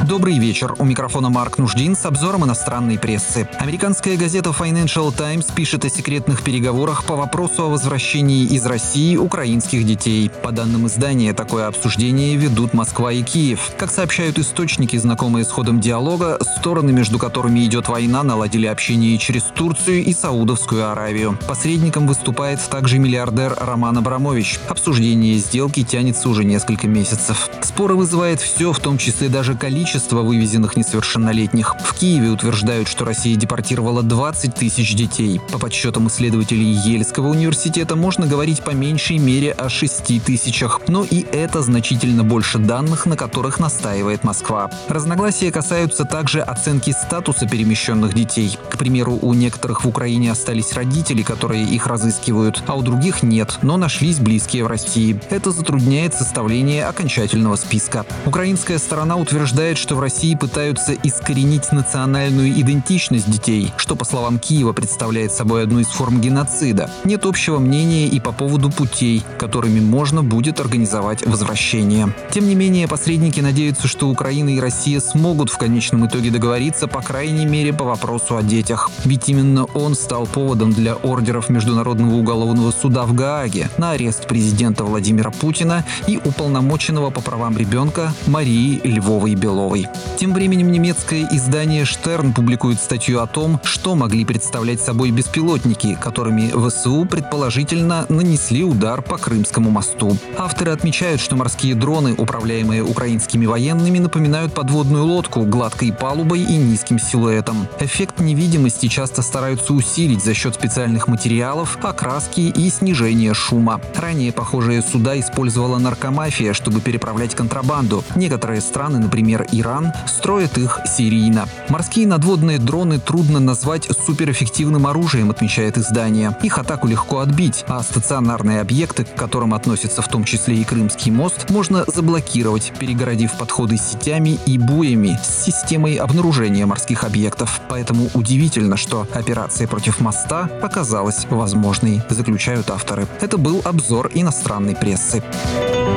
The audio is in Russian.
Добрый вечер. У микрофона Марк Нуждин с обзором иностранной прессы. Американская газета Financial Times пишет о секретных переговорах по вопросу о возвращении из России украинских детей. По данным издания, такое обсуждение ведут Москва и Киев. Как сообщают источники, знакомые с ходом диалога, стороны, между которыми идет война, наладили общение через Турцию и Саудовскую Аравию. Посредником выступает также миллиардер Роман Абрамович. Обсуждение сделки тянется уже несколько месяцев. Споры вызывает все, в том числе даже количество вывезенных несовершеннолетних. В Киеве утверждают, что Россия депортировала 20 тысяч детей. По подсчетам исследователей Ельского университета можно говорить по меньшей мере о 6 тысячах. Но и это значительно больше данных, на которых настаивает Москва. Разногласия касаются также оценки статуса перемещенных детей. К примеру, у некоторых в Украине остались родители, которые их разыскивают, а у других нет, но нашлись близкие в России. Это затрудняет составление окончательного списка. Украинская сторона утверждает, что в России пытаются искоренить национальную идентичность детей, что, по словам Киева, представляет собой одну из форм геноцида. Нет общего мнения и по поводу путей, которыми можно будет организовать возвращение. Тем не менее, посредники надеются, что Украина и Россия смогут в конечном итоге договориться, по крайней мере, по вопросу о детях. Ведь именно он стал поводом для ордеров Международного уголовного суда в Гааге на арест президента Владимира Путина и уполномоченного по правам ребенка Марии Львовой-Беловой. Тем временем немецкое издание «Штерн» публикует статью о том, что могли представлять собой беспилотники, которыми ВСУ предположительно нанесли удар по Крымскому мосту. Авторы отмечают, что морские дроны, управляемые украинскими военными, напоминают подводную лодку гладкой палубой и низким силуэтом. Эффект невидимости часто стараются усилить за счет специальных материалов, окраски и снижения шума. Ранее похожие суда использовала наркомафия, чтобы переправлять контрабанду. Некоторые страны, например, Иран, строят их серийно. Морские надводные дроны трудно назвать суперэффективным оружием, отмечает издание. Их атаку легко отбить, а стационарные объекты, к которым относятся в том числе и Крымский мост, можно заблокировать, перегородив подходы сетями и буями с системой обнаружения морских объектов. Поэтому удивительно, что операция против моста оказалась возможной, заключают авторы. Это был обзор иностранной прессы.